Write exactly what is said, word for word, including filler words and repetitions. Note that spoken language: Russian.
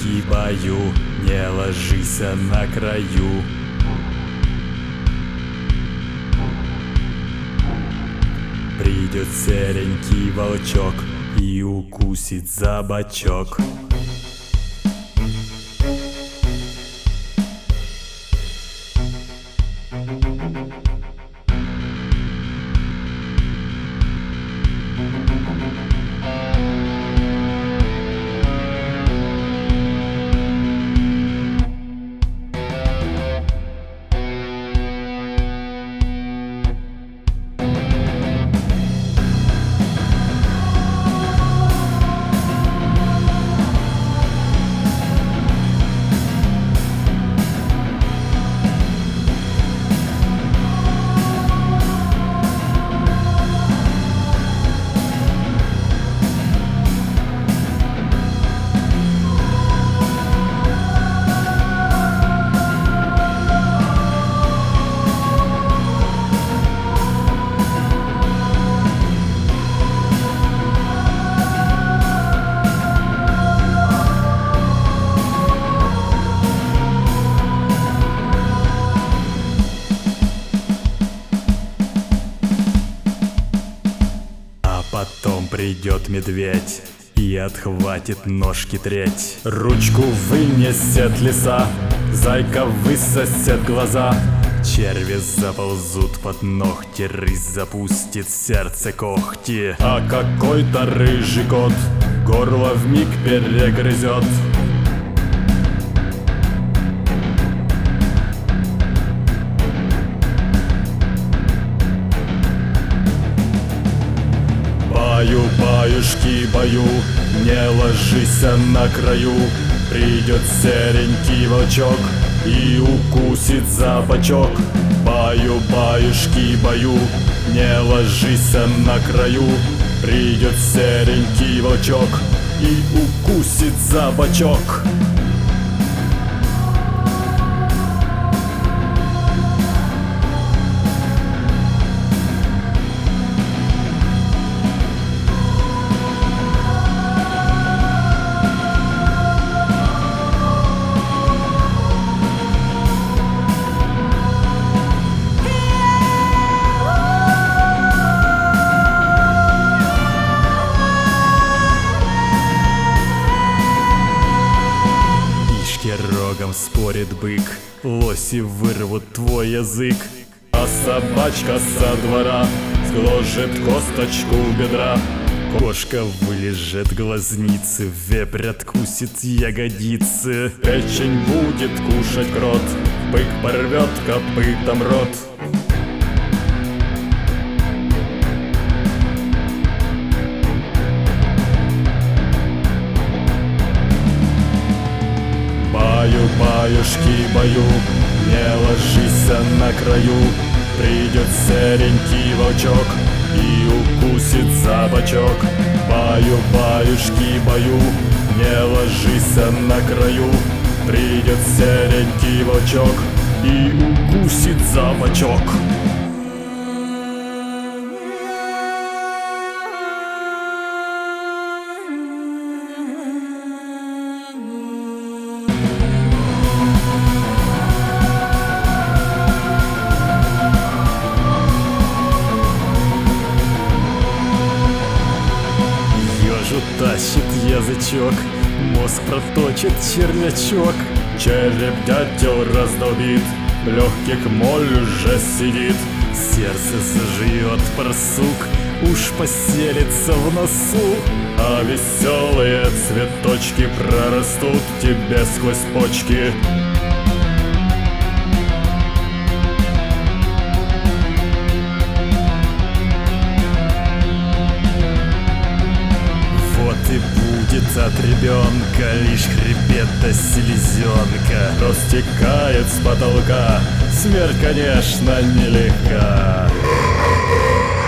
серенький баю, не ложись на краю. Придет серенький волчок и укусит за бочок. Потом придет медведь и отхватит ножки треть. Ручку вынесет лиса, зайка высосет глаза. Черви заползут под ногти, рысь запустит в сердце когти. А какой-то рыжий кот горло вмиг перегрызет. Баю, баюшки, баю, не ложись на краю. Придет серенький волчок и укусит за бочок. Баю, баюшки, баю, не ложись на краю. Придет серенький волчок и укусит за бочок. Рогом спорит бык, лоси вырвут твой язык. А собачка со двора сгложит косточку бедра. Кошка вылежит глазницы, вепрь откусит ягодицы. Печень будет кушать крот, бык порвет копытом рот. Баю, баюшки, баю, не ложись на краю. Придет серенький волчок и укусит за бочок. Баю, баюшки, баю, не ложись на краю. Придет серенький волчок и укусит за бочок. Тащит язычок, мозг проточит червячок. Череп дятел раздолбит, в легких моль уже сидит. Сердце заживет барсук, уж поселится в носу. А веселые цветочки прорастут тебе сквозь почки. И будет от ребенка лишь хребет да селезенка. Кровь стекает с потолка, смерть, конечно, нелегка.